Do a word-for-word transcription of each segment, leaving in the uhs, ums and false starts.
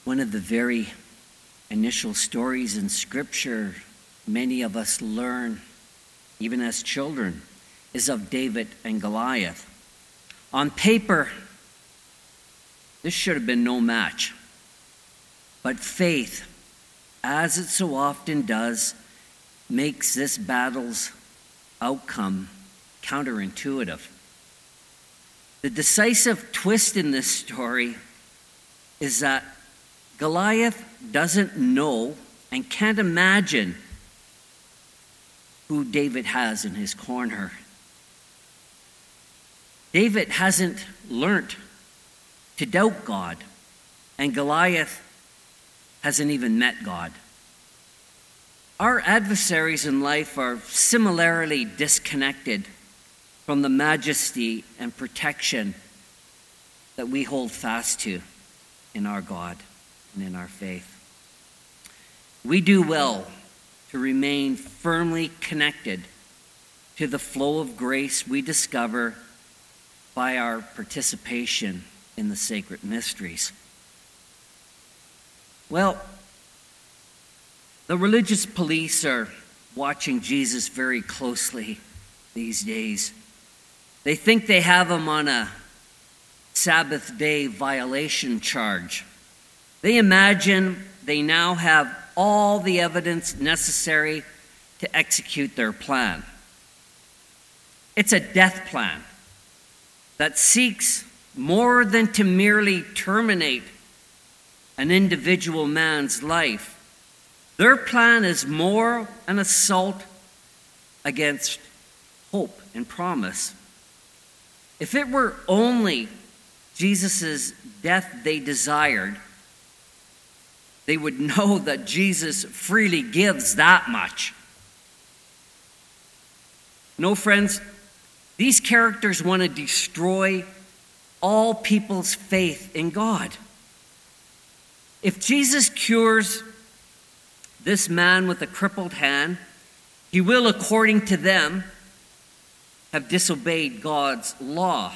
One of the very initial stories in Scripture many of us learn, even as children, is of David and Goliath. On paper, this should have been no match. But faith, as it so often does, makes this battle's outcome counterintuitive. The decisive twist in this story is that Goliath doesn't know and can't imagine who David has in his corner. David hasn't learnt to doubt God, and Goliath hasn't even met God. Our adversaries in life are similarly disconnected from the majesty and protection that we hold fast to in our God and in our faith. We do well to remain firmly connected to the flow of grace we discover by our participation in the sacred mysteries. Well, the religious police are watching Jesus very closely these days. They think they have him on a Sabbath day violation charge. They imagine they now have all the evidence necessary to execute their plan. It's a death plan that seeks more than to merely terminate an individual man's life. Their plan is more an assault against hope and promise. If it were only Jesus' death they desired, they would know that Jesus freely gives that much. No, friends, these characters want to destroy all people's faith in God. If Jesus cures this man with a crippled hand, he will, according to them, have disobeyed God's law.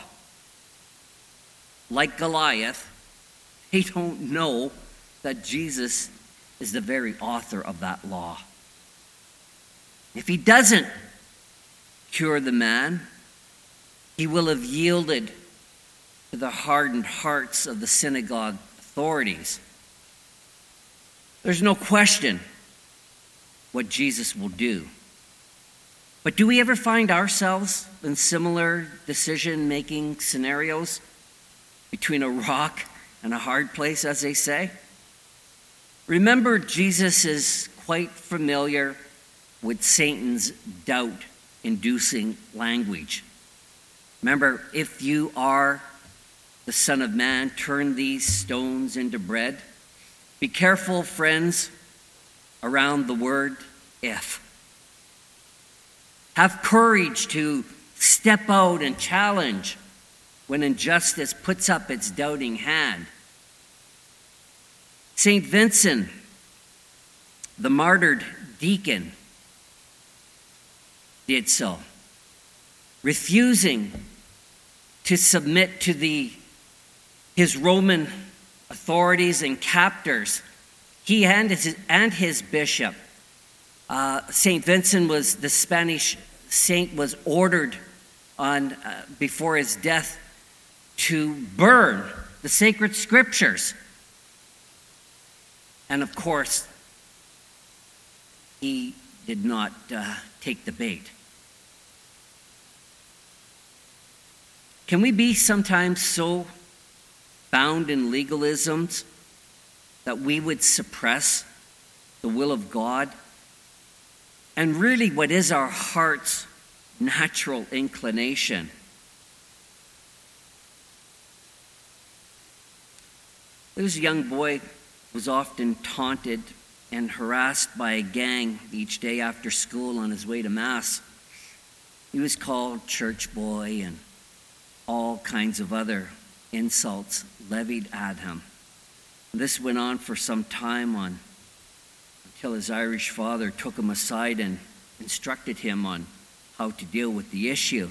Like Goliath, they don't know that Jesus is the very author of that law. If he doesn't cure the man, he will have yielded to the hardened hearts of the synagogue authorities. There's no question what Jesus will do. But do we ever find ourselves in similar decision-making scenarios between a rock and a hard place, as they say? Remember, Jesus is quite familiar with Satan's doubt-inducing language. Remember, if you are the Son of Man, turn these stones into bread. Be careful, friends, around the word if. Have courage to step out and challenge when injustice puts up its doubting hand. Saint Vincent, the martyred deacon, did so, refusing to submit to the his Roman authorities and captors. He and his, and his bishop, uh, Saint Vincent was the Spanish saint, was ordered on uh, before his death to burn the sacred scriptures. And of course, he did not uh, take the bait. Can we be sometimes so bound in legalisms that we would suppress the will of God and really what is our heart's natural inclination? This young boy was often taunted and harassed by a gang each day after school on his way to Mass. He was called church boy and all kinds of other insults levied at him. This went on for some time on until his Irish father took him aside and instructed him on how to deal with the issue.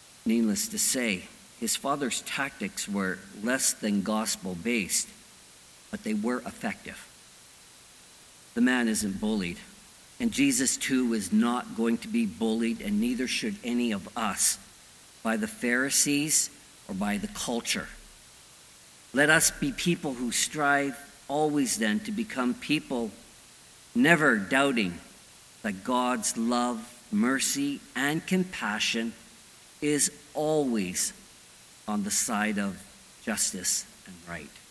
Needless to say, his father's tactics were less than gospel-based. but they were effective. The man isn't bullied, and Jesus too is not going to be bullied, and neither should any of us, by the Pharisees or by the culture. Let us be people who strive always then to become people never doubting that God's love, mercy, and compassion is always on the side of justice and right.